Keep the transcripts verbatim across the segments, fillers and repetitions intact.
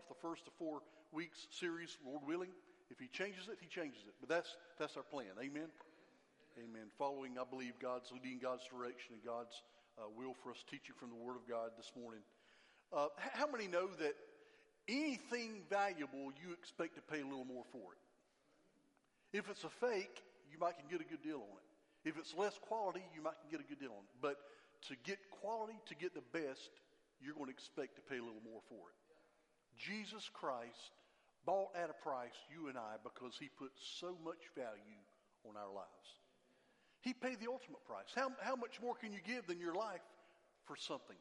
off the first of four weeks series, Lord willing. If he changes it, he changes it. But that's that's our plan. Amen? Amen. Following, I believe, God's leading, God's direction, and God's uh, will for us teaching from the Word of God this morning. Uh, how many know that anything valuable, you expect to pay a little more for it? If it's a fake, you might can get a good deal on it. If it's less quality, you might can get a good deal on it. But to get quality, to get the best, you're going to expect to pay a little more for it. Jesus Christ bought at a price, you and I, because he put so much value on our lives. He paid the ultimate price. How, how much more can you give than your life for something?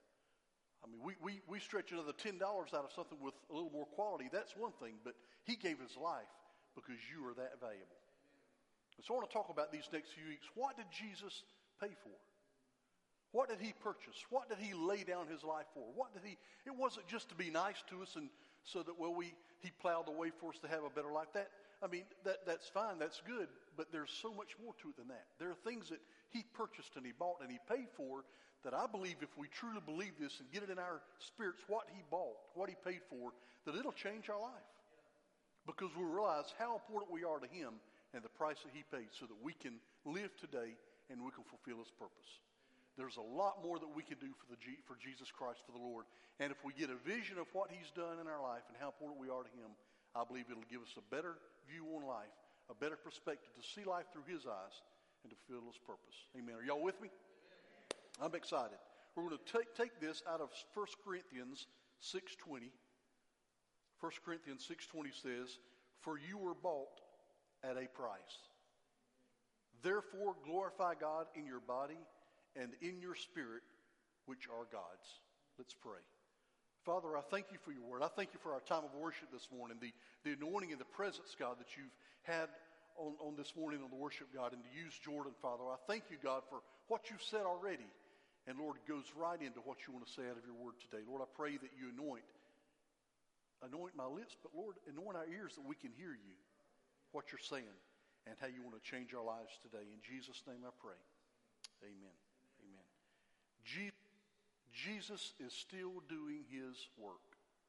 I mean, we, we, we stretch another ten dollars out of something with a little more quality. That's one thing, but he gave his life because you are that valuable. And so I want to talk about these next few weeks. What did Jesus pay for? What did he purchase? What did he lay down his life for? What did he, it wasn't just to be nice to us and so that, well, we, he plowed the way for us to have a better life. That, I mean, that, that's fine, that's good, but there's so much more to it than that. There are things that he purchased and he bought and he paid for that I believe if we truly believe this and get it in our spirits, what he bought, what he paid for, that it'll change our life. Because we realize how important we are to him and the price that he paid so that we can live today and we can fulfill his purpose. There's a lot more that we can do for the G, for Jesus Christ, for the Lord. And if we get a vision of what he's done in our life and how important we are to him, I believe it'll give us a better view on life, a better perspective to see life through his eyes and to fulfill his purpose. Amen. Are y'all with me? I'm excited. We're going to take, take this out of First Corinthians six twenty. First Corinthians six twenty says, "For you were bought at a price. Therefore glorify God in your body and in your spirit, which are God's." Let's pray. Father, I thank you for your word. I thank you for our time of worship this morning, the, the anointing and the presence, God, that you've had on, on this morning on the worship, God, and to use Jordan, Father. I thank you, God, for what you've said already. And Lord, it goes right into what you want to say out of your word today. Lord, I pray that you anoint, anoint my lips, but Lord, anoint our ears that we can hear you, what you're saying, and how you want to change our lives today. In Jesus' name I pray. Amen. Amen. Je- Jesus is still doing his work.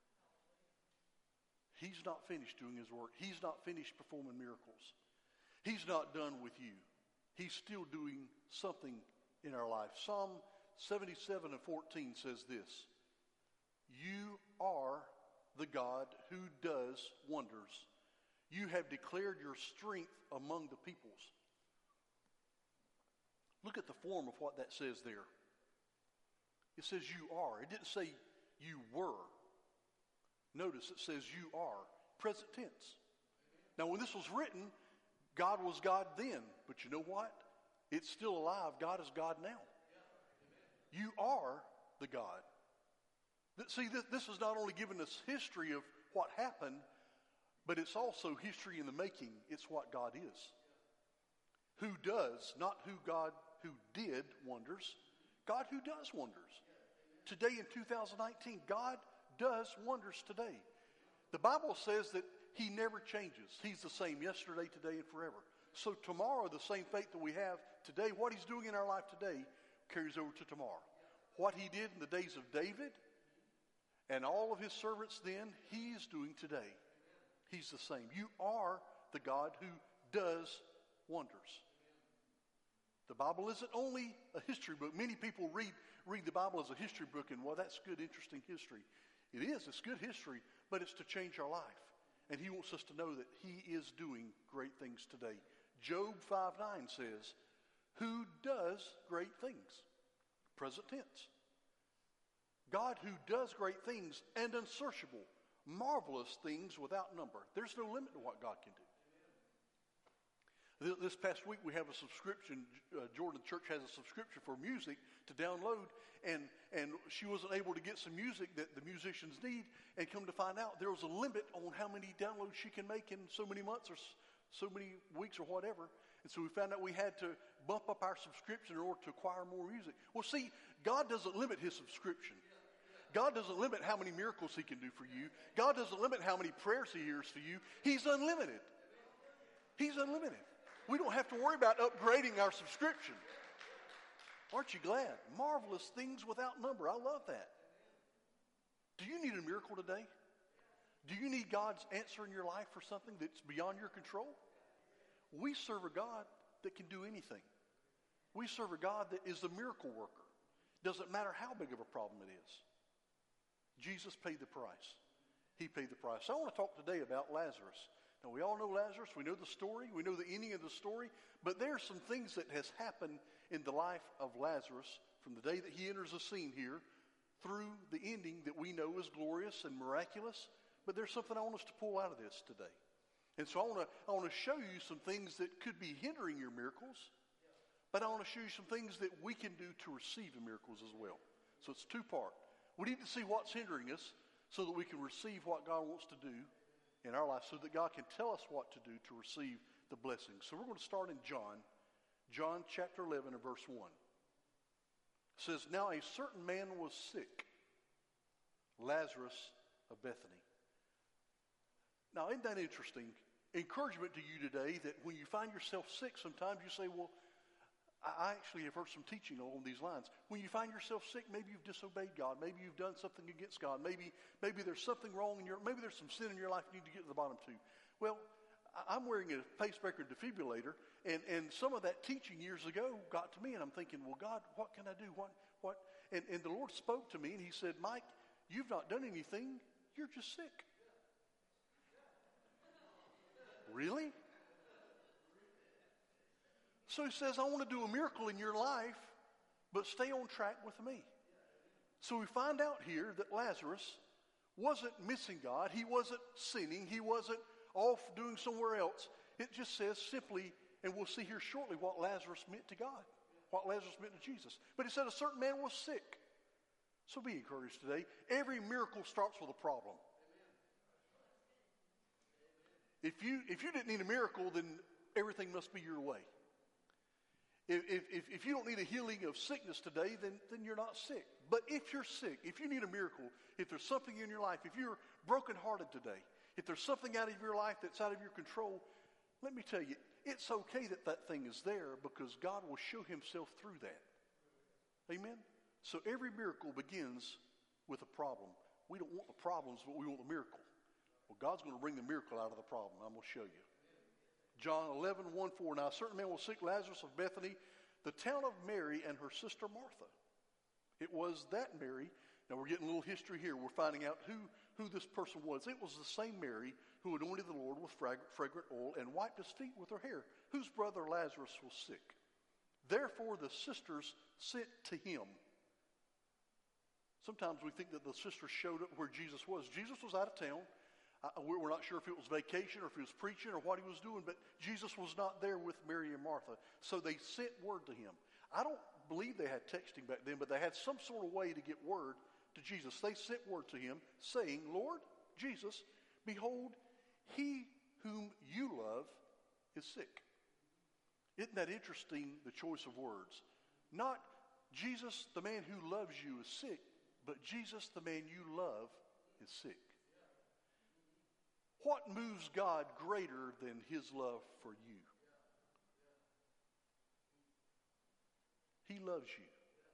He's not finished doing his work. He's not finished performing miracles. He's not done with you. He's still doing something in our life. Psalm seventy-seven and fourteen says this: "You are the God who does wonders. You have declared your strength among the peoples." Look at the form of what that says there. It says you are. It didn't say you were. Notice it says you are. Present tense. Now when this was written, God was God then. But you know what? It's still alive. God is God now. You are the God. See, this, this is not only giving us history of what happened, but it's also history in the making. It's what God is. Who does, not who God who did wonders. God who does wonders. Today in two thousand nineteen, God does wonders today. The Bible says that he never changes. He's the same yesterday, today, and forever. So tomorrow, the same faith that we have today, what he's doing in our life today, carries over to tomorrow. What he did in the days of David and all of his servants then, he is doing today. He's the same. You are the God who does wonders. The Bible isn't only a history book. Many people read, read the Bible as a history book and, well, that's good, interesting history. It is. It's good history, but it's to change our life. And he wants us to know that he is doing great things today. Job five nine says, "Who does great things?" Present tense. God who does great things and unsearchable, marvelous things without number. There's no limit to what God can do. This past week we have a subscription. Uh, Jordan Church has a subscription for music to download, and, and she wasn't able to get some music that the musicians need, and come to find out there was a limit on how many downloads she can make in so many months or so many weeks or whatever. And so we found out we had to bump up our subscription in order to acquire more music. Well, see, God doesn't limit his subscription. God doesn't limit how many miracles he can do for you. God doesn't limit how many prayers he hears for you. He's unlimited. He's unlimited. We don't have to worry about upgrading our subscription. Aren't you glad? Marvelous things without number. I love that. Do you need a miracle today? Do you need God's answer in your life for something that's beyond your control? We serve a God that can do anything. We serve a God that is the miracle worker. Doesn't matter how big of a problem it is. Jesus paid the price. He paid the price. So I want to talk today about Lazarus. Now, we all know Lazarus. We know the story. We know the ending of the story. But there are some things that has happened in the life of Lazarus from the day that he enters the scene here through the ending that we know is glorious and miraculous. But there's something I want us to pull out of this today. And so I want to I want to show you some things that could be hindering your miracles. But I want to show you some things that we can do to receive the miracles as well. So it's two-part. We need to see what's hindering us so that we can receive what God wants to do in our life, so that God can tell us what to do to receive the blessing. So we're going to start in John, John chapter eleven and verse one. It says, "Now a certain man was sick, Lazarus of Bethany." Now, isn't that interesting? Encouragement to you today that when you find yourself sick, sometimes you say, well, I actually have heard some teaching along these lines. When you find yourself sick, maybe you've disobeyed God. Maybe you've done something against God. Maybe maybe there's something wrong in your, maybe there's some sin in your life you need to get to the bottom to. Well, I'm wearing a pacemaker defibrillator, and, and some of that teaching years ago got to me, and I'm thinking, well, God, what can I do? What, what? And, and the Lord spoke to me, and he said, Mike, you've not done anything. You're just sick. Really? So he says, I want to do a miracle in your life, but stay on track with me. So we find out here that Lazarus wasn't missing God. He wasn't sinning. He wasn't off doing somewhere else. It just says simply, and we'll see here shortly what Lazarus meant to God, what Lazarus meant to Jesus. But it said a certain man was sick. So be encouraged today. Every miracle starts with a problem. If you if you didn't need a miracle, then everything must be your way. If, if, if you don't need a healing of sickness today, then, then you're not sick. But if you're sick, if you need a miracle, if there's something in your life, if you're brokenhearted today, if there's something out of your life that's out of your control, let me tell you, it's okay that that thing is there because God will show himself through that. Amen? So every miracle begins with a problem. We don't want the problems, but we want the miracle. Well, God's going to bring the miracle out of the problem. I'm going to show you. John eleven, one, four. Now a certain man was sick, Lazarus of Bethany, the town of Mary and her sister Martha. It was that Mary. Now we're getting a little history here. We're finding out who, who this person was. It was the same Mary who anointed the Lord with fragrant oil and wiped his feet with her hair, whose brother Lazarus was sick. Therefore the sisters sent to him. Sometimes we think that the sisters showed up where Jesus was. Jesus was out of town. Uh, we're not sure if it was vacation or if he was preaching or what he was doing, but Jesus was not there with Mary and Martha. So they sent word to him. I don't believe they had texting back then, but they had some sort of way to get word to Jesus. They sent word to him saying, Lord Jesus, behold, he whom you love is sick. Isn't that interesting, the choice of words? Not Jesus, the man who loves you, is sick, but Jesus, the man you love, is sick. What moves God greater than his love for you? He loves you.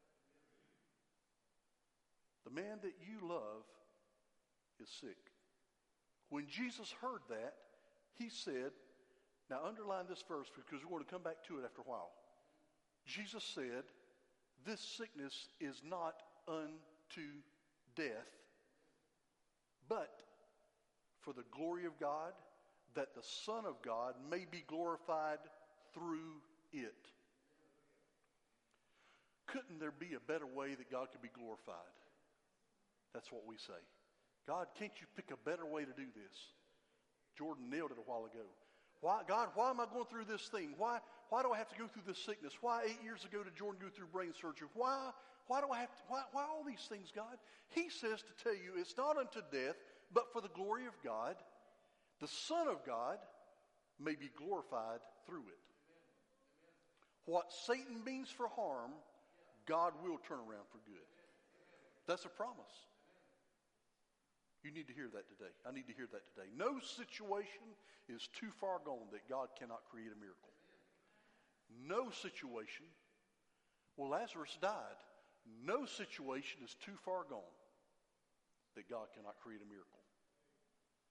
The man that you love is sick. When Jesus heard that, he said, now underline this verse because we're going to come back to it after a while. Jesus said, this sickness is not unto death, but for the glory of God, that the Son of God may be glorified through it. Couldn't there be a better way that God could be glorified? That's what we say. God, can't you pick a better way to do this? Jordan nailed it a while ago. Why, God, why am I going through this thing? Why, why do I have to go through this sickness? Why eight years ago did Jordan go through brain surgery? Why, why do I have to, why, why all these things, God? He says to tell you it's not unto death, but for the glory of God, the Son of God may be glorified through it. What Satan means for harm, God will turn around for good. That's a promise. You need to hear that today. I need to hear that today. No situation is too far gone that God cannot create a miracle. No situation. Well, Lazarus died. No situation is too far gone that God cannot create a miracle.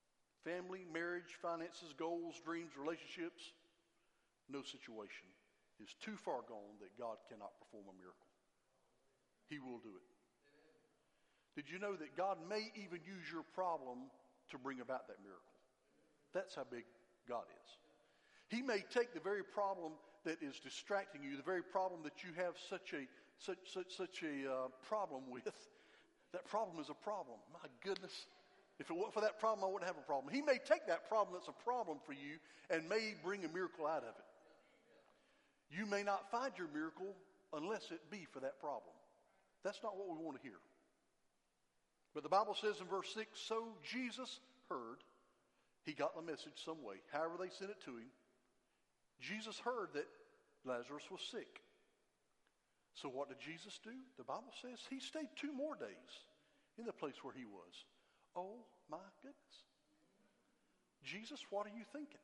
family, marriage, finances, goals, dreams, relationships, no situation is too far gone that God cannot perform a miracle. He will do it. Did you know that God may even use your problem to bring about that miracle? That's how big God is. He may take the very problem that is distracting you, the very problem that you have such a such such such a uh, problem with. That problem is a problem. My goodness. If it weren't for that problem, I wouldn't have a problem. He may take that problem that's a problem for you and may bring a miracle out of it. You may not find your miracle unless it be for that problem. That's not what we want to hear. But the Bible says in verse six, so Jesus heard. He got the message some way. However they sent it to him. Jesus heard that Lazarus was sick. So what did Jesus do? The Bible says he stayed two more days in the place where he was. Oh my goodness. Jesus, what are you thinking?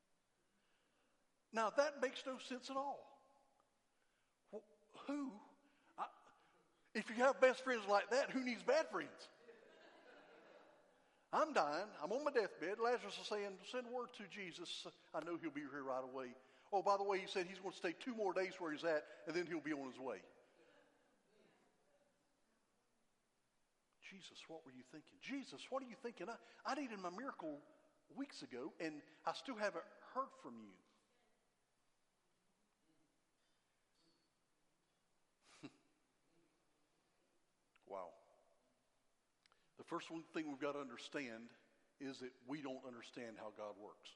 Now that makes no sense at all. Well, who? I, if you have best friends like that, who needs bad friends? I'm dying. I'm on my deathbed. Lazarus is saying, send word to Jesus. I know he'll be here right away. Oh, by the way, he said he's going to stay two more days where he's at, and then he'll be on his way. Jesus, what were you thinking? Jesus, what are you thinking? I, I needed my miracle weeks ago, and I still haven't heard from you. Wow. The first one thing we've got to understand is that we don't understand how God works.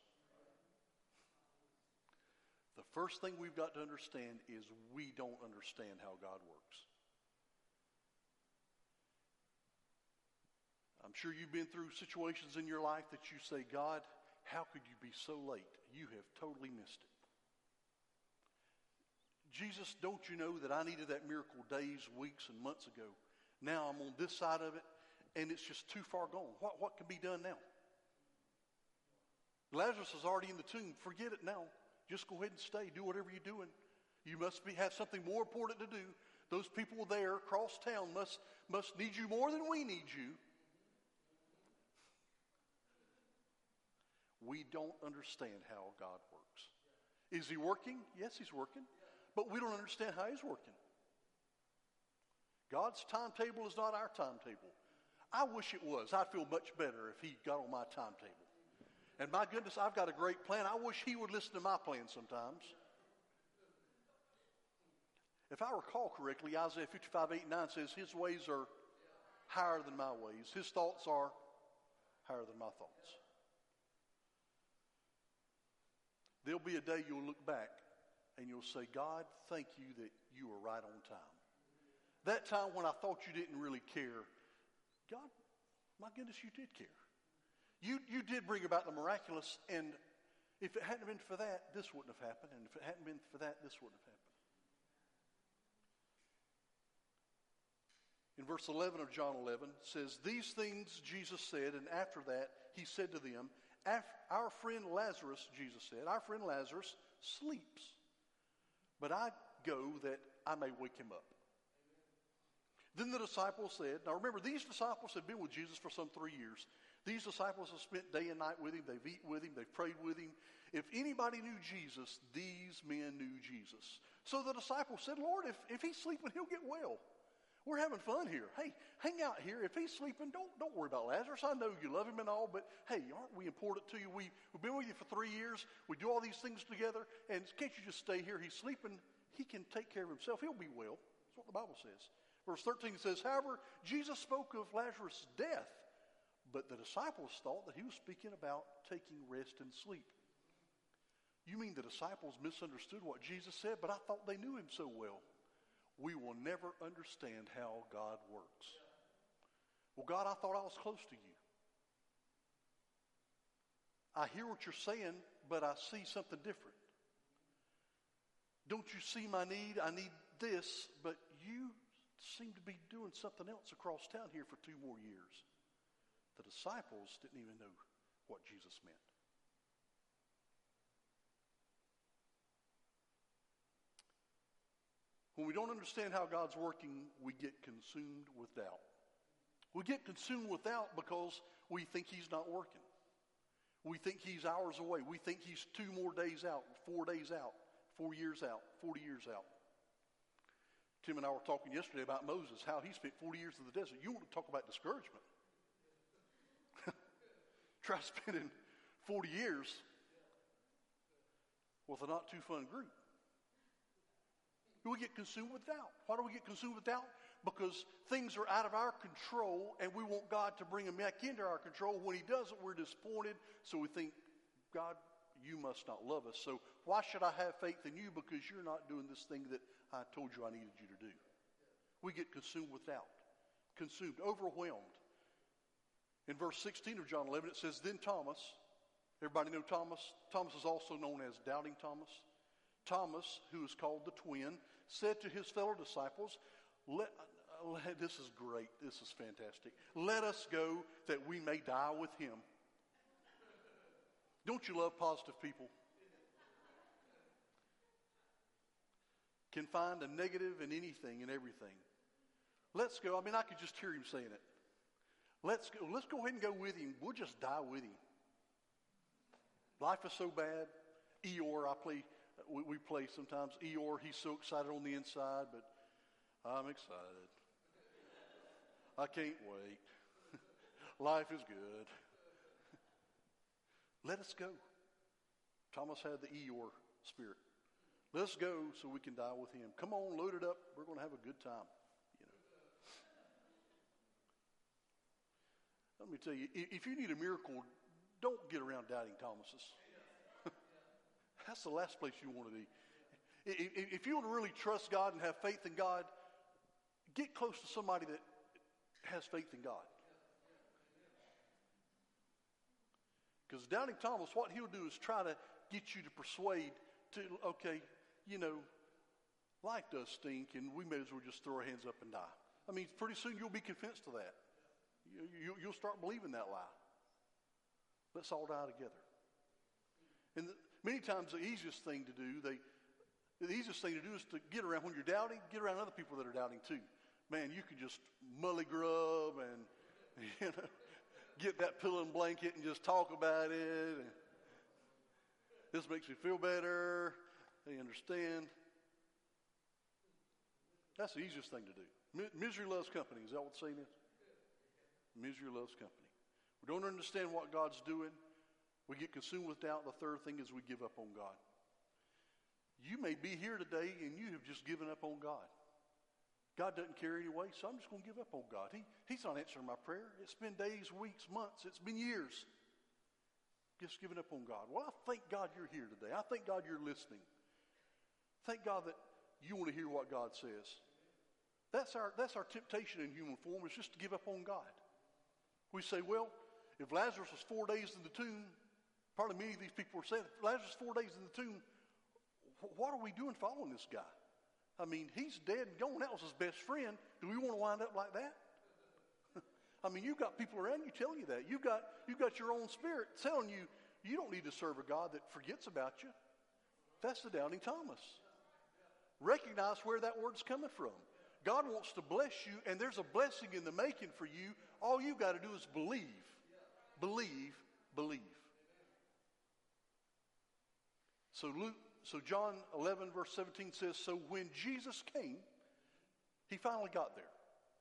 The first thing we've got to understand is we don't understand how God works. I'm sure you've been through situations in your life that you say, God, how could you be so late? You have totally missed it. Jesus, don't you know that I needed that miracle days, weeks, and months ago? Now I'm on this side of it, and it's just too far gone. What, what can be done now? Lazarus is already in the tomb. Forget it now. Just go ahead and stay. Do whatever you're doing. You must be, have something more important to do. Those people there across town must, must need you more than we need you. We don't understand how God works. Is he working? Yes, he's working. But we don't understand how he's working. God's timetable is not our timetable. I wish it was. I'd feel much better if he got on my timetable. And my goodness, I've got a great plan. I wish he would listen to my plan sometimes. If I recall correctly, Isaiah fifty-five, eight, and nine says, his ways are higher than my ways. His thoughts are higher than my thoughts. There'll be a day you'll look back and you'll say, God, thank you that you were right on time. That time when I thought you didn't really care, God, my goodness, you did care. You, you did bring about the miraculous, and if it hadn't been for that, this wouldn't have happened, and if it hadn't been for that, this wouldn't have happened. In verse eleven of John eleven, it says, these things Jesus said, and after that he said to them, our friend Lazarus, Jesus said, our friend Lazarus sleeps, but I go that I may wake him up. Then the disciples said, now remember, these disciples had been with Jesus for some three years. These disciples have spent day and night with him. They've eaten with him. They've prayed with him. If anybody knew Jesus, these men knew Jesus. So the disciples said, Lord, if, if he's sleeping, he'll get well. We're having fun here. Hey, hang out here. If he's sleeping, don't don't worry about Lazarus. I know you love him and all, but hey, aren't we important to you? We, we've been with you for three years. We do all these things together, and can't you just stay here? He's sleeping. He can take care of himself. He'll be well. That's what the Bible says. Verse thirteen says, however, Jesus spoke of Lazarus' death, but the disciples thought that he was speaking about taking rest and sleep. You mean the disciples misunderstood what Jesus said, but I thought they knew him so well. We will never understand how God works. Well, God, I thought I was close to you. I hear what you're saying, but I see something different. Don't you see my need? I need this, but you seem to be doing something else across town here for two more years. The disciples didn't even know what Jesus meant. When we don't understand how God's working, we get consumed with doubt. We get consumed with doubt because we think he's not working. We think he's hours away. We think he's two more days out, four days out, four years out, forty years out. Tim and I were talking yesterday about Moses, how he spent forty years in the desert. You want to talk about discouragement. Try spending forty years with a not too fun group. We get consumed with doubt. Why do we get consumed with doubt? Because things are out of our control and we want God to bring them back into our control. When he doesn't, we're disappointed. So we think, God, you must not love us. So why should I have faith in you? Because you're not doing this thing that I told you I needed you to do. We get consumed with doubt. Consumed, overwhelmed. In verse sixteen of John eleven, it says, then Thomas, everybody know Thomas? Thomas is also known as Doubting Thomas. Thomas, who is called the twin, said to his fellow disciples, let, uh, this is great, this is fantastic. Let us go that we may die with him. Don't you love positive people? Can find a negative in anything and everything. Let's go. I mean, I could just hear him saying it. Let's go. Let's go ahead and go with him. We'll just die with him. Life is so bad. Eeyore, I play. We, we play sometimes. Eeyore, he's so excited on the inside, but I'm excited. I can't wait. Life is good. Let us go. Thomas had the Eeyore spirit. Let's go so we can die with him. Come on, load it up. We're going to have a good time. You know. Let me tell you, if you need a miracle, don't get around doubting Thomases. That's the last place you want to be. If you want to really trust God and have faith in God, get close to somebody that has faith in God. Because doubting Thomas, what he'll do is try to get you to persuade to, okay, you know, life does stink and we may as well just throw our hands up and die. I mean, pretty soon you'll be convinced of that. You, you, you'll start believing that lie. Let's all die together. And the, many times the easiest thing to do, they, the easiest thing to do is to get around when you're doubting, get around other people that are doubting too. Man, you can just mully grub and, you know, get that pillow and blanket and just talk about it. And this makes me feel better. They understand. That's the easiest thing to do. Mi- misery loves company. Is that what the saying is? Misery loves company. We don't understand what God's doing. We get consumed with doubt. The third thing is we give up on God. You may be here today and you have just given up on God. God doesn't care anyway, so I'm just going to give up on God. He, he's not answering my prayer. It's been days, weeks, months. It's been years. Just giving up on God. Well, I thank God you're here today. I thank God you're listening. Thank God that you want to hear what God says. That's our, that's our temptation in human form, is just to give up on God. We say, well, if Lazarus was four days in the tomb, probably many of these people were saying, if Lazarus was four days in the tomb, what are we doing following this guy? I mean, he's dead and gone. That was his best friend. Do we want to wind up like that? I mean, you've got people around you telling you that. You've got, you've got your own spirit telling you, you don't need to serve a God that forgets about you. That's the doubting Thomas. Recognize where that word's coming from. God wants to bless you, and there's a blessing in the making for you. All you've got to do is believe. Believe, believe. So Luke, so John eleven verse seventeen says, so when Jesus came, he finally got there.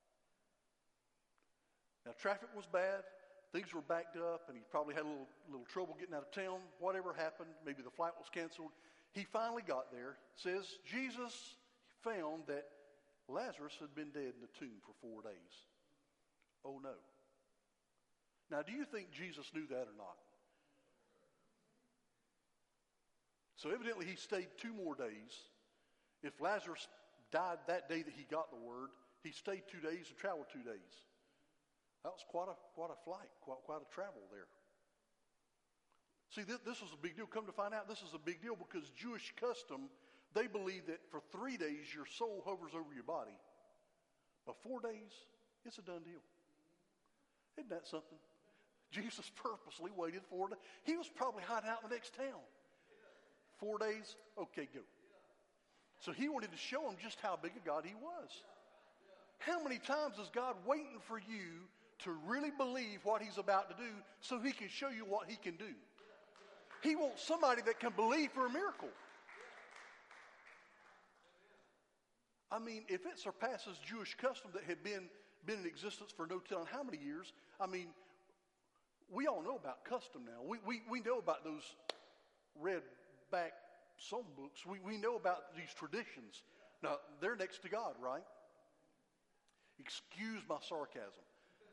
Now traffic was bad, things were backed up, and he probably had a little, little trouble getting out of town. Whatever happened, maybe the flight was canceled. He finally got there. It says Jesus found that Lazarus had been dead in the tomb for four days. Oh no. Now, do you think Jesus knew that or not? So evidently he stayed two more days. If Lazarus died that day that he got the word, he stayed two days and traveled two days. That was quite a quite a flight, quite, quite a travel there. See, this, this was a big deal. Come to find out, this is a big deal because Jewish custom, they believe that for three days your soul hovers over your body. But four days, it's a done deal. Isn't that something? Jesus purposely waited four days. He was probably hiding out in the next town. Four days, okay, go. So he wanted to show him just how big a God he was. How many times is God waiting for you to really believe what he's about to do so he can show you what he can do. He wants somebody that can believe for a miracle. I mean, if it surpasses Jewish custom that had been, been in existence for no telling how many years, I mean, we all know about custom now. We, we, we know about those red back song books. We, we know about these traditions. Now, they're next to God, right? Excuse my sarcasm.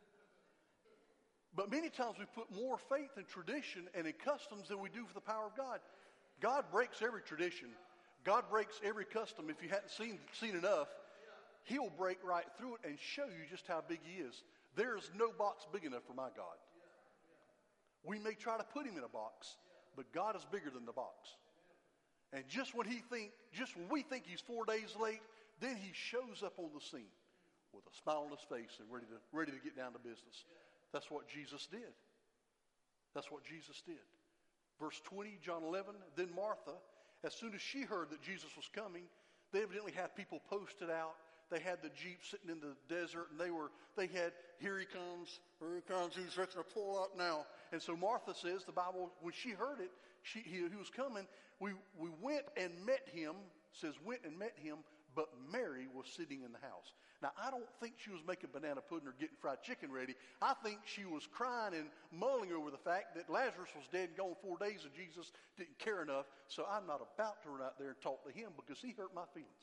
But many times we put more faith in tradition and in customs than we do for the power of God. God breaks every tradition. God breaks every custom. If you hadn't seen, seen enough, he'll break right through it and show you just how big he is. There's no box big enough for my God. We may try to put him in a box, but God is bigger than the box. And just when he think, just when we think he's four days late, then he shows up on the scene with a smile on his face and ready to, ready to get down to business. That's what Jesus did. That's what Jesus did. Verse twenty, John eleven, then Martha, as soon as she heard that Jesus was coming, they evidently had people posted out. They had the Jeep sitting in the desert, and they were, they had, here he comes, here he comes, he's ready to pull up now. And so Martha says, the Bible, when she heard it, she, he, he was coming, we, we went and met him, says went and met him, but Mary was sitting in the house. Now, I don't think she was making banana pudding or getting fried chicken ready. I think she was crying and mulling over the fact that Lazarus was dead and gone four days and Jesus didn't care enough. So I'm not about to run out there and talk to him because he hurt my feelings.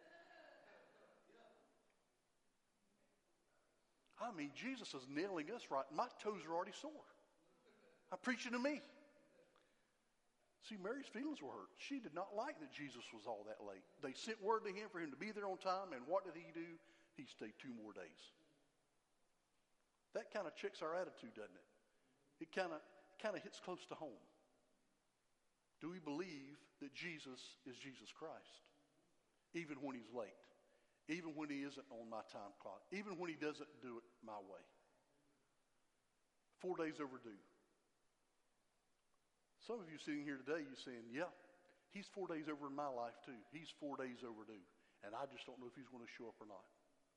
I mean, Jesus is nailing us right. My toes are already sore. I'm preaching to me. See, Mary's feelings were hurt. She did not like that Jesus was all that late. They sent word to him for him to be there on time, and what did he do? He stayed two more days. That kind of checks our attitude, doesn't it? It kind of kind of hits close to home. Do we believe that Jesus is Jesus Christ? Even when he's late. Even when he isn't on my time clock. Even when he doesn't do it my way. Four days overdue. Some of you sitting here today, you're saying, yeah, he's four days over in my life too. He's four days overdue. And I just don't know if he's going to show up or not.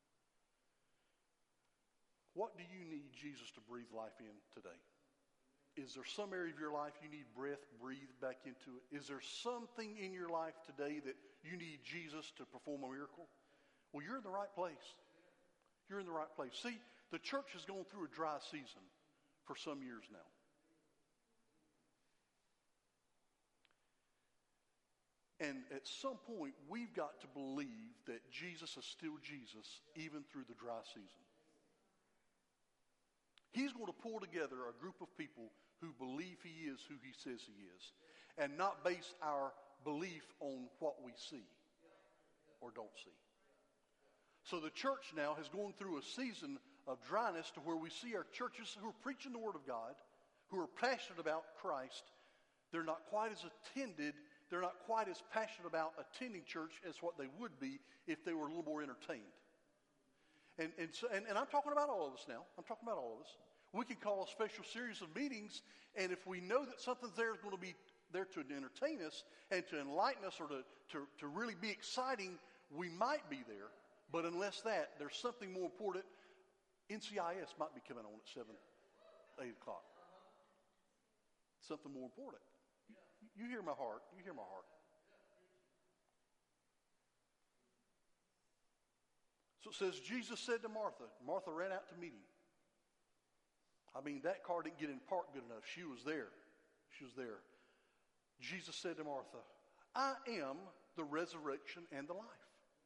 What do you need Jesus to breathe life in today? Is there some area of your life you need breath breathed back into it? Is there something in your life today that you need Jesus to perform a miracle? Well, you're in the right place. You're in the right place. See, the church has gone through a dry season for some years now. And at some point, we've got to believe that Jesus is still Jesus, even through the dry season. He's going to pull together a group of people who believe he is who he says he is, and not base our belief on what we see or don't see. So the church now has gone through a season of dryness to where we see our churches who are preaching the Word of God, who are passionate about Christ. They're not quite as attended They're not quite as passionate about attending church as what they would be if they were a little more entertained. And and, so, and and I'm talking about all of us now. I'm talking about all of us. We can call a special series of meetings, and if we know that something's there is going to be there to entertain us and to enlighten us or to, to, to really be exciting, we might be there. But unless that, there's something more important. N C I S might be coming on at seven, eight o'clock. Something more important. You hear my heart. You hear my heart. So it says, Jesus said to Martha. Martha ran out to meet him. I mean, that car didn't get in park good enough. She was there. She was there. Jesus said to Martha, I am the resurrection and the life.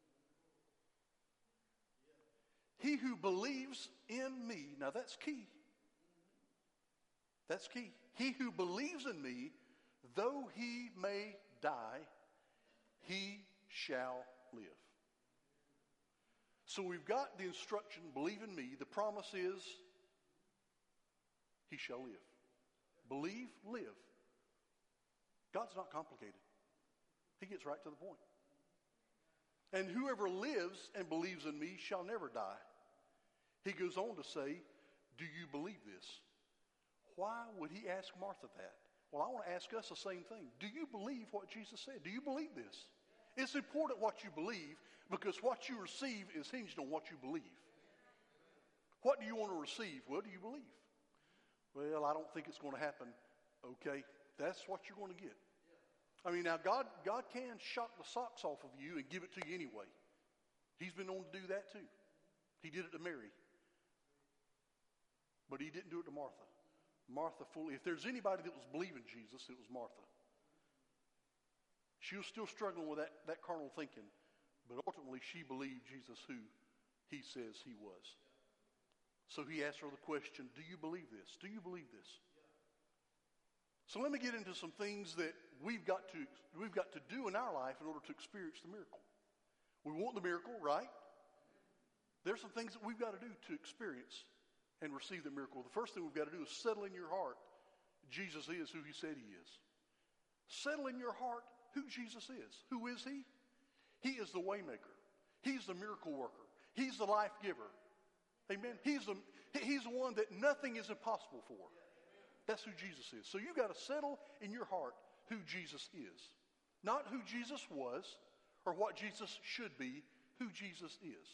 He who believes in me, now that's key. That's key. He who believes in me, though he may die, he shall live. So we've got the instruction, believe in me. The promise is, he shall live. Believe, live. God's not complicated. He gets right to the point. And whoever lives and believes in me shall never die. He goes on to say, do you believe this? Why would he ask Martha that? Well, I want to ask us the same thing. Do you believe what Jesus said? Do you believe this? It's important what you believe because what you receive is hinged on what you believe. What do you want to receive? Well, do you believe? Well, I don't think it's going to happen. Okay, that's what you're going to get. I mean, now God, God can shock the socks off of you and give it to you anyway. He's been known to do that too. He did it to Mary. But he didn't do it to Martha. Martha fully, if there's anybody that was believing Jesus, it was Martha. She was still struggling with that, that carnal thinking, but ultimately she believed Jesus who he says he was. So he asked her the question, do you believe this? Do you believe this? So let me get into some things that we've got to we've got to do in our life in order to experience the miracle. We want the miracle, right? There's some things that we've got to do to experience and receive the miracle. The first thing we've got to do is settle in your heart Jesus is who he said he is. Settle in your heart who Jesus is. Who is he? He is the waymaker. He's the miracle worker. He's the life giver. Amen. He's the, he's the one that nothing is impossible for. That's who Jesus is. So you've got to settle in your heart who Jesus is. Not who Jesus was or what Jesus should be, who Jesus is.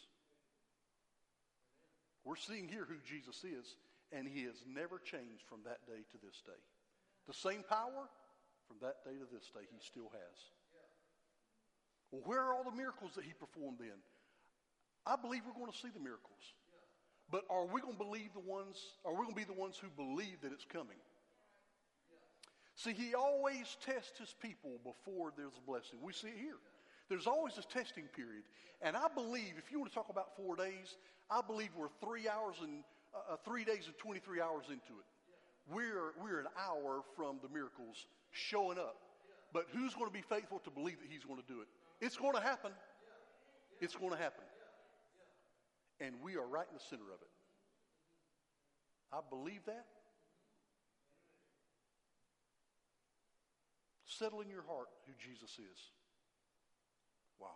We're seeing here who Jesus is, and he has never changed from that day to this day. The same power from that day to this day he still has. Well, where are all the miracles that he performed then? I believe we're going to see the miracles. But are we going to believe the ones, are we going to be the ones who believe that it's coming? See, he always tests his people before there's a blessing. We see it here. There's always a testing period. And I believe, if you want to talk about four days, I believe we're three hours and uh, three days and twenty-three hours into it. We're, we're an hour from the miracles showing up. But who's going to be faithful to believe that he's going to do it? It's going to happen. It's going to happen. And we are right in the center of it. I believe that. Settle in your heart who Jesus is. Wow.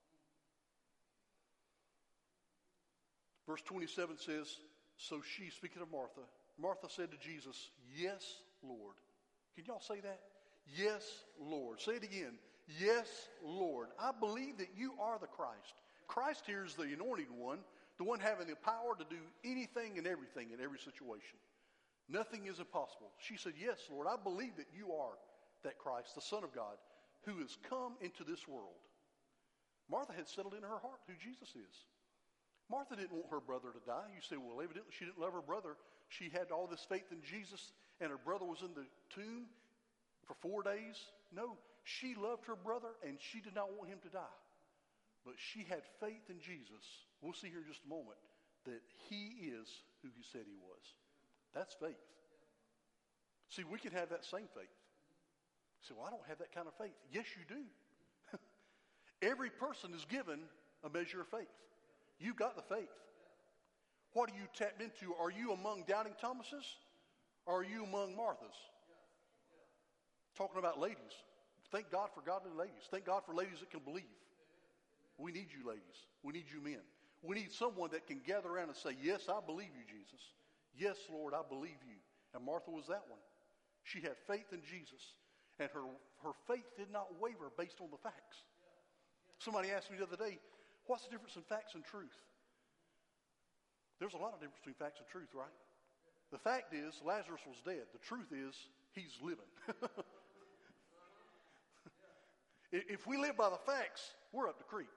Verse twenty-seven says, so she, speaking of Martha, Martha said to Jesus, yes, Lord. Can y'all say that? Yes, Lord. Say it again. Yes, Lord. I believe that you are the Christ. Christ here is the anointed one. The one having the power to do anything and everything in every situation. Nothing is impossible. She said, yes, Lord, I believe that you are that Christ, the Son of God, who has come into this world. Martha had settled in her heart who Jesus is. Martha didn't want her brother to die. You say, well, evidently she didn't love her brother. She had all this faith in Jesus, and her brother was in the tomb for four days. No, she loved her brother, and she did not want him to die. But she had faith in Jesus. We'll see here in just a moment that he is who he said he was. That's faith. See, we can have that same faith. You say, well, I don't have that kind of faith. Yes, you do. Every person is given a measure of faith. You've got the faith. What are you tapped into? Are you among doubting Thomases? Or are you among Marthas? Talking about ladies. Thank God for godly ladies. Thank God for ladies that can believe. We need you ladies. We need you men. We need someone that can gather around and say, yes, I believe you, Jesus. Yes, Lord, I believe you. And Martha was that one. She had faith in Jesus. And her, her faith did not waver based on the facts. Somebody asked me the other day, what's the difference in facts and truth? There's a lot of difference between facts and truth, right? The fact is, Lazarus was dead. The truth is, he's living. If we live by the facts, we're up the creek.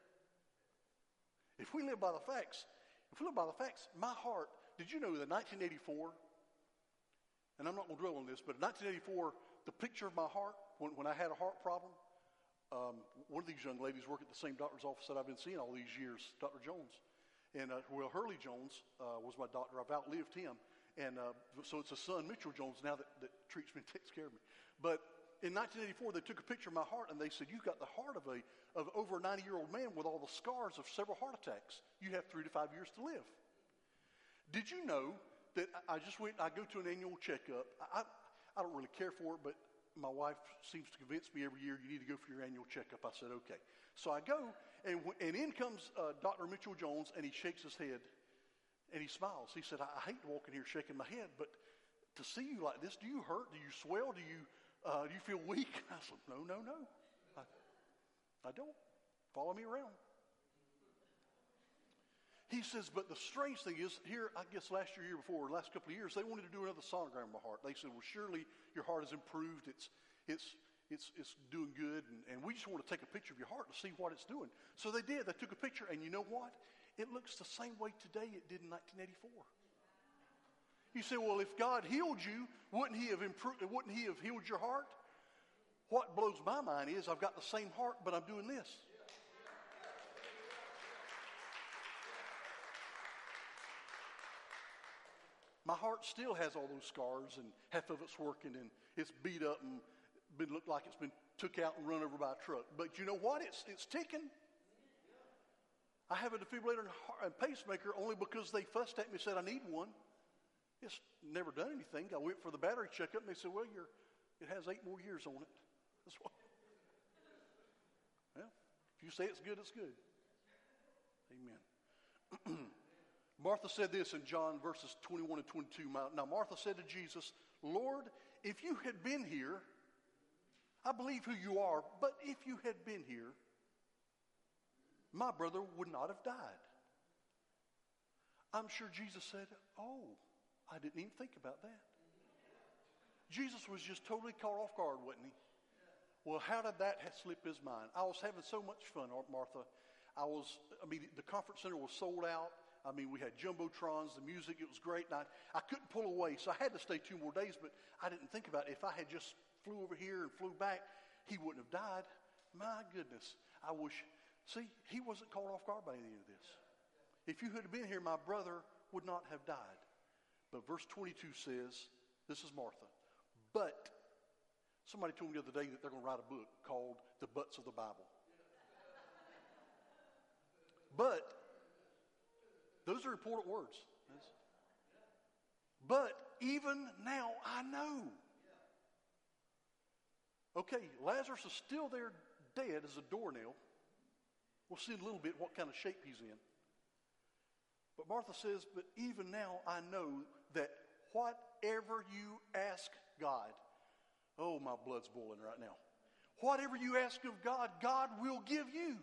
If we live by the facts, if we live by the facts, my heart, did you know that nineteen eighty-four, and I'm not going to dwell on this, but in nineteen eighty-four, the picture of my heart, when, when I had a heart problem, um, one of these young ladies worked at the same doctor's office that I've been seeing all these years, Doctor Jones. And, uh, well, Hurley Jones uh, was my doctor. I've outlived him. And uh, so it's a son, Mitchell Jones, now that, that treats me and takes care of me. But in nineteen eighty-four, they took a picture of my heart, and they said, you've got the heart of a of over a ninety-year-old man with all the scars of several heart attacks. You have three to five years to live. Did you know that I just went, I go to an annual checkup. I, I don't really care for it, but my wife seems to convince me every year, you need to go for your annual checkup. I said, okay. So I go, and, and in comes uh, Doctor Mitchell Jones, and he shakes his head, and he smiles. He said, I, I hate walking here shaking my head, but to see you like this, do you hurt? Do you swell? Do you... Uh, do you feel weak? I said, no, no, no. I, I don't. Follow me around. he says, but the strange thing is, here, I guess last year, year before, last couple of years, they wanted to do another sonogram of my heart. They said, well, surely your heart has improved. It's, it's, it's, it's doing good. And, and we just want to take a picture of your heart to see what it's doing. So they did. They took a picture. And you know what? It looks the same way today it did in nineteen eighty-four. You say, well, if God healed you, wouldn't he have improved, wouldn't he have healed your heart? What blows my mind is I've got the same heart, but I'm doing this. My heart still has all those scars, and half of it's working, and it's beat up and been looked like it's been took out and run over by a truck. But you know what? It's it's ticking. I have a defibrillator and a pacemaker only because they fussed at me and said I need one. It's never done anything. I went for the battery checkup, and they said, well, you're, it has eight more years on it. That's what. Well, if you say it's good, it's good. Amen. Martha said this in John verses twenty-one and twenty-two. Now Martha said to Jesus, Lord, if you had been here, I believe who you are, but if you had been here, my brother would not have died. I'm sure Jesus said, oh, I didn't even think about that. Jesus was just totally caught off guard, wasn't he? Well, how did that slip his mind? I was having so much fun, Martha. I was, I mean, the conference center was sold out. I mean, we had jumbotrons, the music, it was great. And I, I couldn't pull away, so I had to stay two more days, but I didn't think about it. If I had just flew over here and flew back, he wouldn't have died. My goodness. I wish, see, he wasn't caught off guard by any of this. If you had been here, my brother would not have died. But verse twenty-two says, this is Martha, but somebody told me the other day that they're going to write a book called The Butts of the Bible. But those are important words. But even now I know. Okay, Lazarus is still there dead as a doornail. We'll see in a little bit what kind of shape he's in. But Martha says, but even now I know that whatever you ask God, oh, my blood's boiling right now. Whatever you ask of God, God will give you.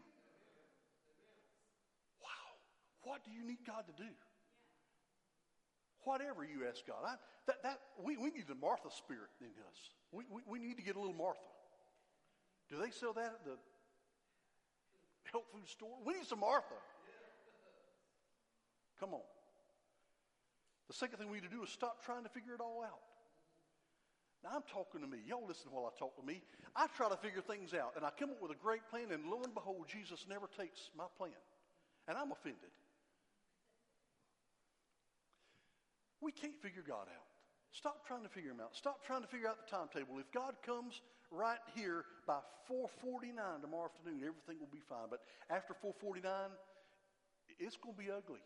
Wow. What do you need God to do? Whatever you ask God. I, that, that, we, we need the Martha spirit in us. We, we, we need to get a little Martha. Do they sell that at the health food store? We need some Martha. Come on. The second thing we need to do is stop trying to figure it all out. Now, I'm talking to me. Y'all listen while I talk to me. I try to figure things out, and I come up with a great plan, and lo and behold, Jesus never takes my plan. And I'm offended. We can't figure God out. Stop trying to figure him out. Stop trying to figure out the timetable. If God comes right here by four forty-nine tomorrow afternoon, everything will be fine. But after four forty-nine, it's going to be ugly.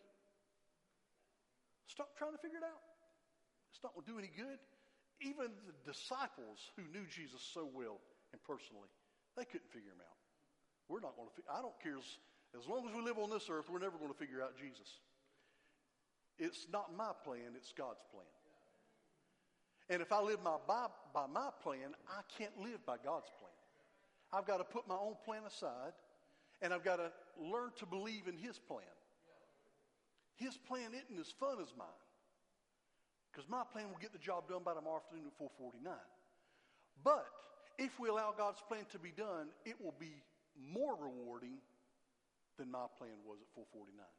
Stop trying to figure it out. It's not going to do any good. Even the disciples who knew Jesus so well and personally, they couldn't figure him out. We're not going to. I don't care. As, as long as we live on this earth, we're never going to figure out Jesus. It's not my plan. It's God's plan. And if I live my, by, by my plan, I can't live by God's plan. I've got to put my own plan aside, and I've got to learn to believe in his plan. His plan isn't as fun as mine, because my plan will get the job done by tomorrow afternoon at four forty-nine. But if we allow God's plan to be done, it will be more rewarding than my plan was at four forty-nine.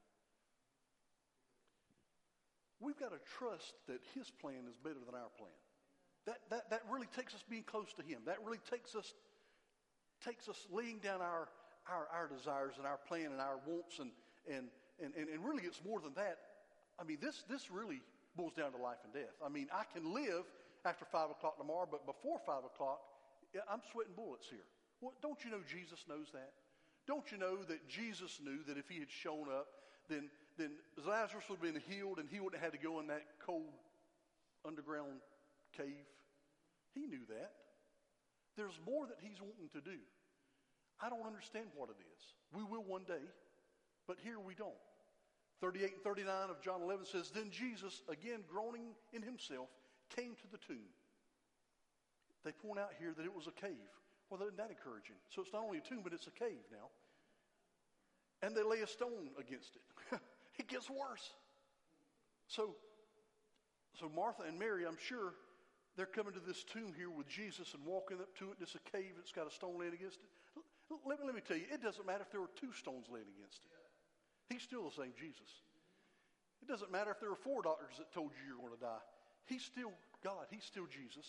We've got to trust that his plan is better than our plan. That, that, that really takes us being close to him. That really takes us takes us laying down our, our, our desires and our plan and our wants. And, and, and, and really it's more than that. I mean, this, this really boils down to life and death. I mean, I can live after five o'clock tomorrow, but before five o'clock, I'm sweating bullets here. Well, don't you know Jesus knows that? Don't you know that Jesus knew that if he had shown up, then then Lazarus would have been healed and he wouldn't have had to go in that cold underground cave? He knew that. There's more that he's wanting to do. I don't understand what it is. We will one day, but here we don't. thirty-eight and thirty-nine of John eleven says, then Jesus, again groaning in himself, came to the tomb. They point out here that it was a cave. Well, isn't that encouraging? So it's not only a tomb, but it's a cave now. And they lay a stone against it. it gets worse. So, so Martha and Mary, I'm sure, they're coming to this tomb here with Jesus and walking up to it. It's a cave. It's got a stone laying against it. Let me, let me tell you, it doesn't matter if there were two stones laying against it. He's still the same Jesus. It doesn't matter if there were four doctors that told you you're going to die. He's still God. He's still Jesus.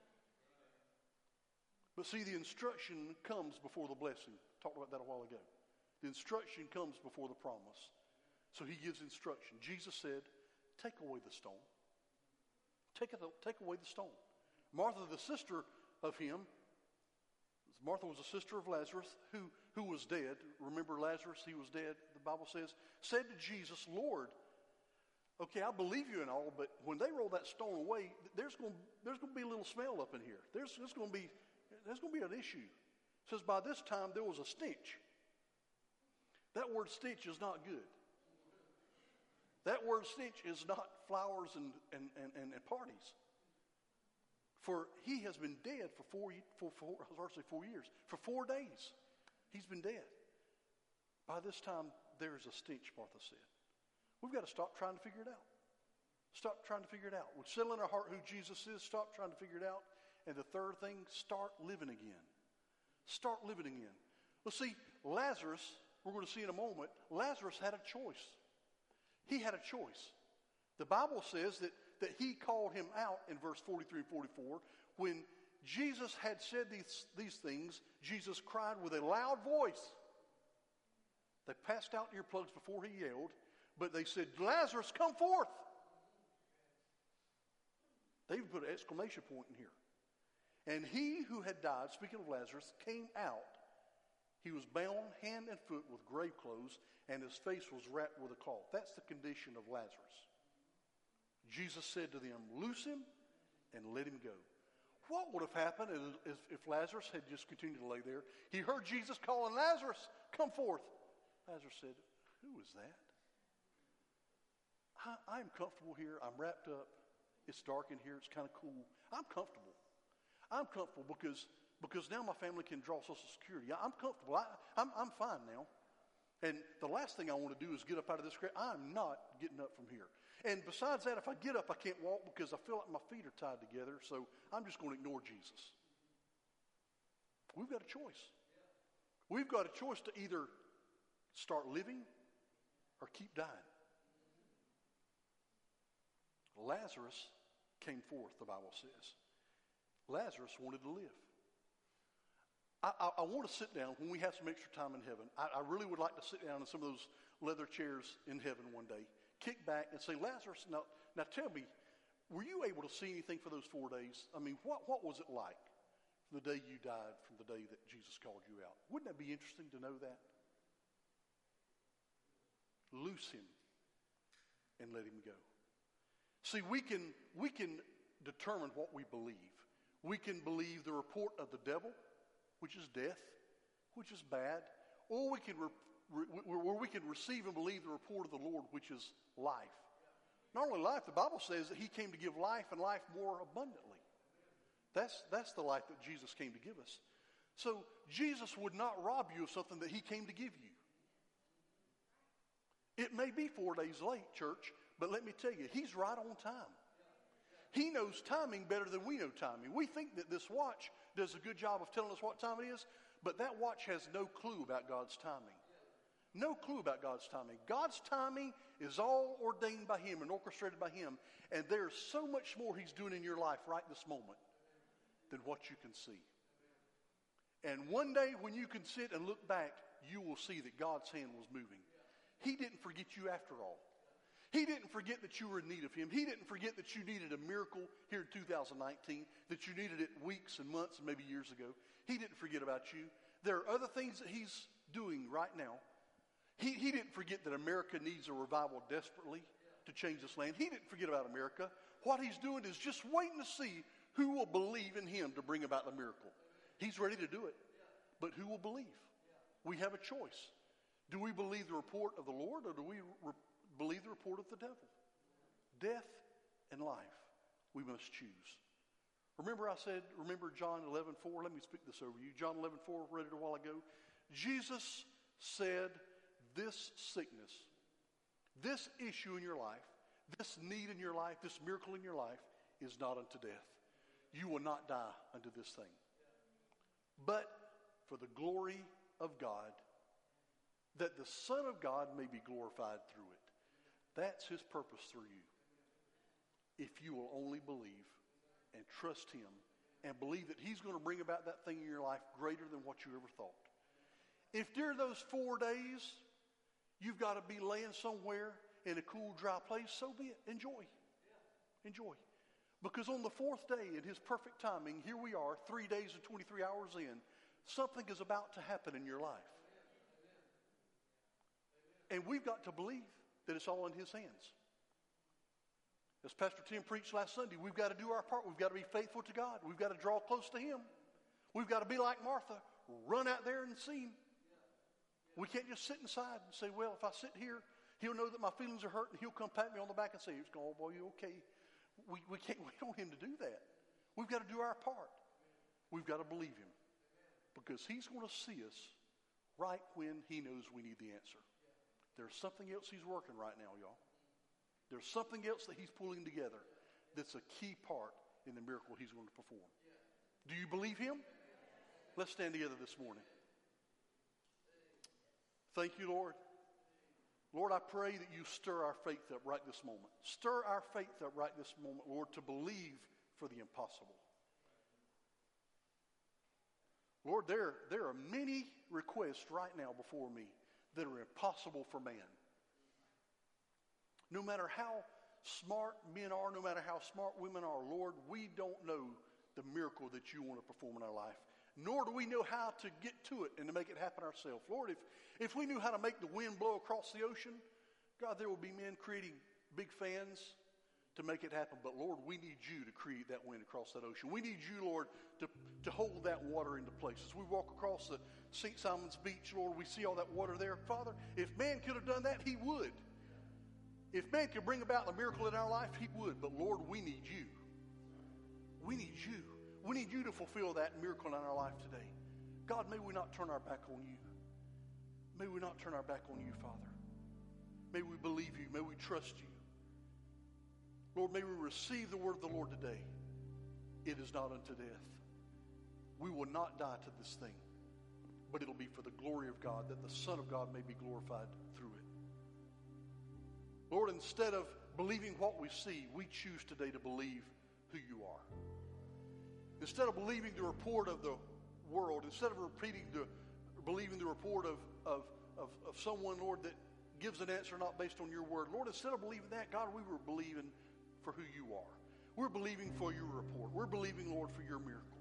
But see, the instruction comes before the blessing. Talked about that a while ago. The instruction comes before the promise. So he gives instruction. Jesus said, take away the stone. Take, it, take away the stone. Martha, the sister of him, Martha was a sister of Lazarus who, who was dead. Remember Lazarus, he was dead, the Bible says, said to Jesus, Lord, okay, I believe you and all, but when they roll that stone away, there's going, there's going to be a little smell up in here. There's, there's going to be, there's going to be an issue. It says by this time there was a stench. That word stench is not good. That word stench is not flowers and, and, and, and, and parties. For he has been dead for four, for four, I was about to say four years. For four days, he's been dead. By this time, there's a stench, Martha said. We've got to stop trying to figure it out. Stop trying to figure it out. We'll settle in our heart who Jesus is. Stop trying to figure it out. And the third thing, start living again. Start living again. Well, see, Lazarus, we're going to see in a moment, Lazarus had a choice. He had a choice. The Bible says that, that he called him out in verse forty-three and forty-four. When Jesus had said these, these things, Jesus cried with a loud voice. They passed out earplugs before he yelled, but they said, Lazarus, come forth. They even put an exclamation point in here. And he who had died, speaking of Lazarus, came out. He was bound hand and foot with grave clothes, and his face was wrapped with a cloth. That's the condition of Lazarus. Jesus said to them, loose him and let him go. What would have happened if, if Lazarus had just continued to lay there? He heard Jesus calling, Lazarus, come forth. Lazarus said, who is that? I, I'm comfortable here. I'm wrapped up. It's dark in here. It's kind of cool. I'm comfortable. I'm comfortable because Because now my family can draw Social Security. I'm comfortable. I, I'm, I'm fine now. And the last thing I want to do is get up out of this grave. I'm not getting up from here. And besides that, if I get up, I can't walk because I feel like my feet are tied together. So I'm just going to ignore Jesus. We've got a choice. We've got a choice to either start living or keep dying. Lazarus came forth, the Bible says. Lazarus wanted to live. I, I, I want to sit down when we have some extra time in heaven. I, I really would like to sit down in some of those leather chairs in heaven one day, kick back and say, Lazarus, now, now tell me, were you able to see anything for those four days? I mean, what, what was it like from the day you died, from the day that Jesus called you out? Wouldn't that be interesting to know that? Loose him and let him go. See, we can, we can determine what we believe. We can believe the report of the devil, which is death, which is bad, or we can re- re- or we can receive and believe the report of the Lord, which is life. Not only life, the Bible says that he came to give life and life more abundantly. That's, that's the life that Jesus came to give us. So Jesus would not rob you of something that he came to give you. It may be four days late, church, but let me tell you, he's right on time. He knows timing better than we know timing. We think that this watch does a good job of telling us what time it is, but that watch has no clue about God's timing. No clue about God's timing. God's timing is all ordained by him and orchestrated by him, and there's so much more he's doing in your life right this moment than what you can see. And one day when you can sit and look back, you will see that God's hand was moving. He didn't forget you after all. He didn't forget that you were in need of him. He didn't forget that you needed a miracle here in two thousand nineteen, that you needed it weeks and months and maybe years ago. He didn't forget about you. There are other things that he's doing right now. He, he didn't forget that America needs a revival desperately to change this land. He didn't forget about America. What he's doing is just waiting to see who will believe in him to bring about the miracle. He's ready to do it. But who will believe? We have a choice. Do we believe the report of the Lord, or do we re- believe the report of the devil? Death and life. We must choose. Remember I said, remember John eleven four? Let me speak this over you. John eleven four, read it a while ago. Jesus said, this sickness This issue in your life, this need in your life, this miracle in your life is not unto death. You will not die unto this thing. But for the glory of God, that the Son of God may be glorified through it. That's his purpose through you. If you will only believe and trust him and believe that he's going to bring about that thing in your life greater than what you ever thought. If during those four days you've got to be laying somewhere in a cool, dry place, so be it. Enjoy. Enjoy. Because on the fourth day, in his perfect timing, here we are, three days and twenty-three hours in, something is about to happen in your life. And we've got to believe that it's all in his hands. As Pastor Tim preached last Sunday, we've got to do our part. We've got to be faithful to God. We've got to draw close to him. We've got to be like Martha, run out there and see him. We can't just sit inside and say, well, if I sit here, he'll know that my feelings are hurt and he'll come pat me on the back and say, it's going, oh boy, you okay? We, we can't, we don't want him to do that. We've got to do our part. We've got to believe him because he's going to see us right when he knows we need the answer. There's something else he's working right now, y'all. There's something else that he's pulling together that's a key part in the miracle he's going to perform. Do you believe him? Let's stand together this morning. Thank you, Lord. Lord, I pray that you stir our faith up right this moment. Stir our faith up right this moment, Lord, to believe for the impossible. Lord, there, there are many requests right now before me that are impossible for man. No matter how smart men are, no matter how smart women are, Lord, we don't know the miracle that you want to perform in our life. Nor do we know how to get to it and to make it happen ourselves. Lord, if, if we knew how to make the wind blow across the ocean, God, there will be men creating big fans to make it happen. But Lord, we need you to create that wind across that ocean. We need you, Lord, to, to hold that water into place. As we walk across the Saint Simon's Beach, Lord, we see all that water there. Father, if man could have done that, he would. If man could bring about the miracle in our life, he would. But Lord, we need you. We need you. We need you to fulfill that miracle in our life today. God, may we not turn our back on you. May we not turn our back on you, Father. May we believe you. May we trust you. Lord, may we receive the word of the Lord today. It is not unto death. We will not die to this thing, but it'll be for the glory of God, that the Son of God may be glorified through it. Lord, instead of believing what we see, we choose today to believe who you are. Instead of believing the report of the world, instead of repeating the, believing the report of, of, of, of someone, Lord, that gives an answer not based on your word, Lord, instead of believing that, God, we were believing for who you are. We're believing for your report. We're believing, Lord, for your miracle.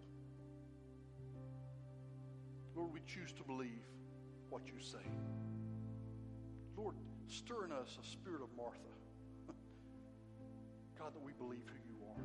Lord, we choose to believe what you say. Lord, stir in us a spirit of Martha. God, that we believe who you are.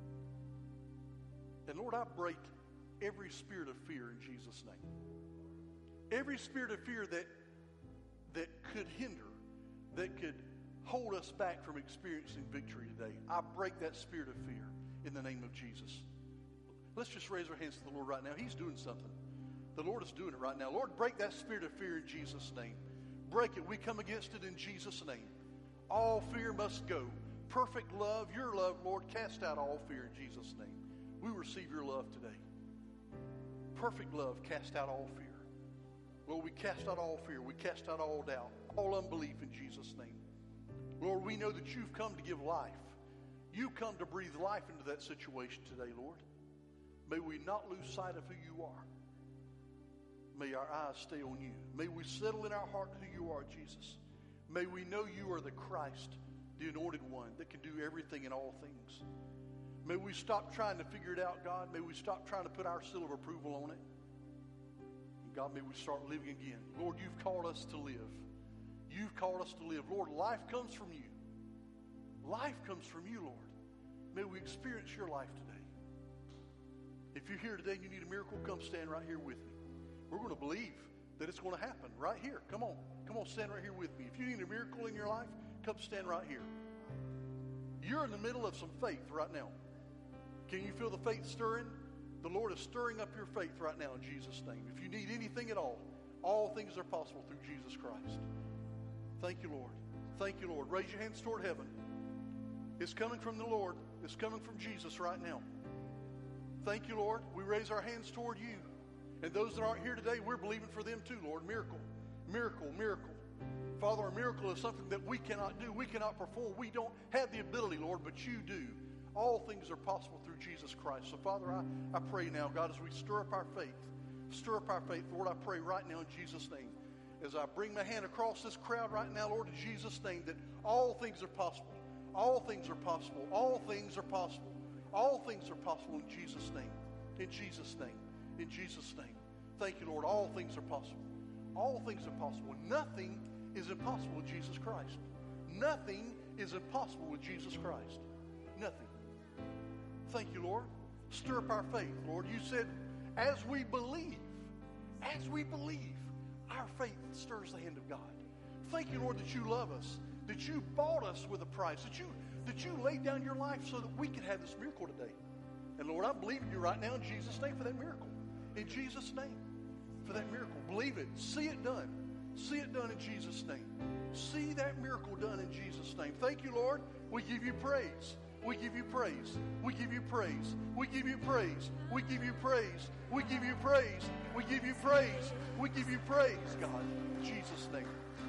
And Lord, I break every spirit of fear in Jesus' name. Every spirit of fear that, that could hinder, that could hold us back from experiencing victory today. I break that spirit of fear in the name of Jesus. Let's just raise our hands to the Lord right now. He's doing something. The Lord is doing it right now. Lord, break that spirit of fear in Jesus' name. Break it. We come against it in Jesus' name. All fear must go. Perfect love, your love, Lord, cast out all fear in Jesus' name. We receive your love today. Perfect love, cast out all fear. Lord, we cast out all fear. We cast out all doubt, all unbelief in Jesus' name. Lord, we know that you've come to give life. You come to breathe life into that situation today, Lord. May we not lose sight of who you are. May our eyes stay on you. May we settle in our heart who you are, Jesus. May we know you are the Christ, the anointed one that can do everything and all things. May we stop trying to figure it out, God. May we stop trying to put our seal of approval on it. And God, may we start living again. Lord, you've called us to live. You've called us to live. Lord, life comes from you. Life comes from you, Lord. May we experience your life today. If you're here today and you need a miracle, come stand right here with me. We're going to believe that it's going to happen right here. Come on. Come on, stand right here with me. If you need a miracle in your life, come stand right here. You're in the middle of some faith right now. Can you feel the faith stirring? The Lord is stirring up your faith right now in Jesus' name. If you need anything at all, all things are possible through Jesus Christ. Thank you, Lord. Thank you, Lord. Raise your hands toward heaven. It's coming from the Lord. It's coming from Jesus right now. Thank you, Lord. We raise our hands toward you. And those that aren't here today, we're believing for them too, Lord. Miracle, miracle, miracle. Father, a miracle is something that we cannot do. We cannot perform. We don't have the ability, Lord, but you do. All things are possible through Jesus Christ. So, Father, I, I pray now, God, as we stir up our faith, stir up our faith, Lord, I pray right now in Jesus' name, as I bring my hand across this crowd right now, Lord, in Jesus' name, that all things are possible. All things are possible. All things are possible. All things are possible in Jesus' name. In Jesus' name. In Jesus' name. Thank you, Lord. All things are possible. All things are possible. Nothing is impossible with Jesus Christ. Nothing is impossible with Jesus Christ. Nothing. Thank you, Lord. Stir up our faith, Lord. You said, as we believe, as we believe, our faith stirs the hand of God. Thank you, Lord, that you love us, that you bought us with a price, that you, that you laid down your life so that we could have this miracle today. And Lord, I'm believing you right now in Jesus' name for that miracle. In Jesus' name for that miracle. Believe it. See it done. See it done in Jesus' name. See that miracle done in Jesus' name. Thank you, Lord. We give you praise. We give you praise. We give you praise. We give you praise. We give you praise. We give you praise. We give you praise. We give you praise, God. In Jesus' name.